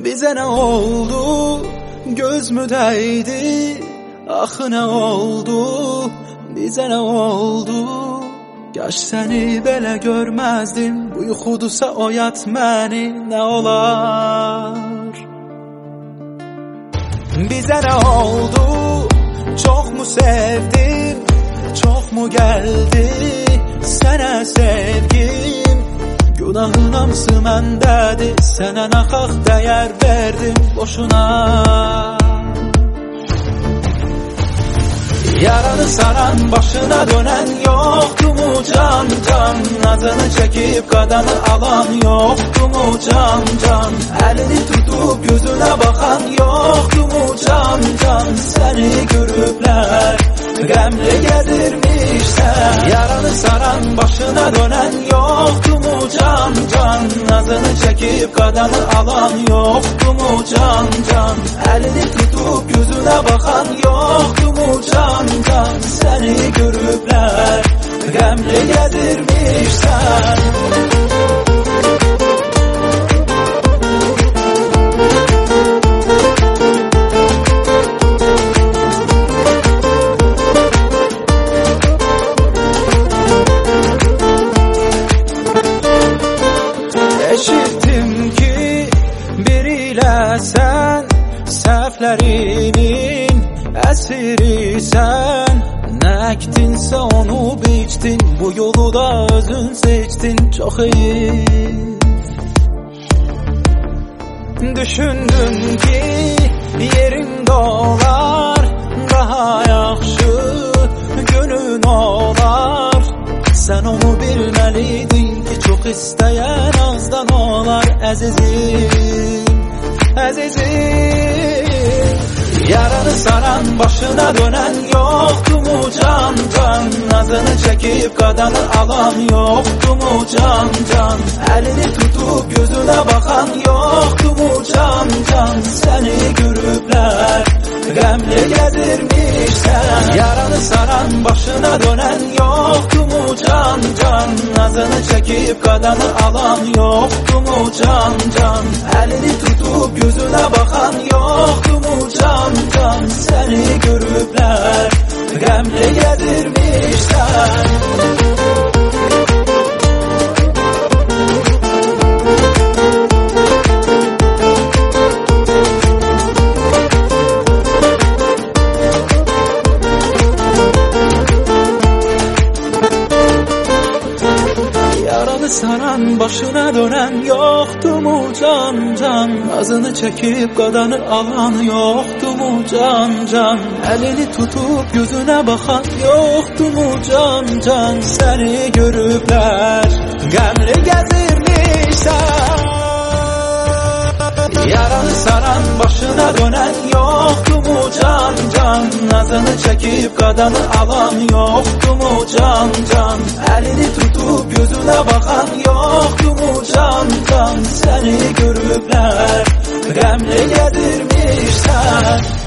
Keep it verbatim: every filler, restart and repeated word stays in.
Bize ne oldu? Göz mü değdi? Ah ne oldu? Bize ne oldu? Yaş seni belə görmezdim. Bu yuxudusa oyat məni ne olar? Bize ne oldu? Çok mu sevdim? Çok mu geldi sana sevgim? Günahın hamısı məndədir. Sənə naxaq dəyər verdim boşuna. Yaranı saran başına dönen yoktu mu can can? Adını çekip kadanı alan yoktu mu can can? Elini tutup gözüne bakan yoktu mu can can? Seni görüpler gemle gezirmişler. Yaranı saran başına dönen yoktu mu can can? Adını çekip kadanı alan yoktu mu can can? Elini tutup gözüne bakan yoktu mu can can? Seni görüpler gemle gezirmişler. Eşittim ki biriyle sen səhvlərinin əsirisən. Nə ektinsə onu biçdin, bu yolu da özün seçdin. Çox iyi. Düşündüm ki yerin dolar, daha yaxşı günün olar. Sen onu bilməliydin ki çox istəyən azdan olar. Əzizim, əzizim. Yaranı saran başına dönen yoktu mu can can? Nazını çekip kadanı alan yoktu mu can can? Elini tutup gözüne bakan yoktu mu can can? Seni görüpler gemle gezirmişler. Yaranı saran başına dönen yoktu mu can can? Nazını çekip kadanı alan yoktu mu can can? Elini tutup gözüne bakan yoktu mu can can? Seni görüpler gemle gezirmişler. Yaranı saran başına dönen yoktu mu can can? Nazını çekip kadanı alan yoktu mu can can? Elini tutup gözüne bakan yoktu mu can can? Seni görüpler gemle gezirmişler. Yaranı saran başına dönen yoktu mu can can? Nazını çekip kadanı alan yoktu mu can can? Elini tutup gözüne bakan yoktu mu can can? Seni görüpler gemle gezirmişler.